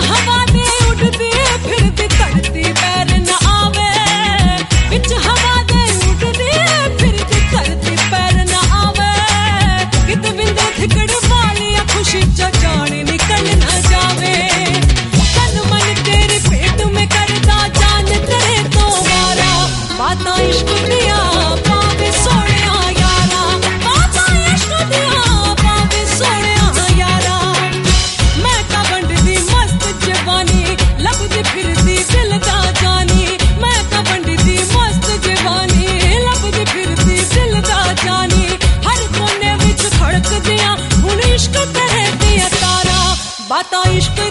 हवा दे उड़दी फिरदी धरती पैर न आवे, बिच हवा दे उड़दी फिरदी धरती पैर न आवे, कित बिंदे थिकड़ वालिया खुशी च जान निकल न जावे, तन मन तेरे पेट में करदा जान करे तो मारा, बातां इश्क दिया पावे सोहणिया यारा, बातां इश्क दिया पावे सोहणिया यारा, मैं का बंडदी मस्त जवानी लभदी फिरदी दिल दा जानी, मैं का बंडदी मस्त जवानी लभदी फिरदी दिल दा जानी, हर कोने विच खड़कदियां हुण इश्क करे दियां तारा, बातां इश्क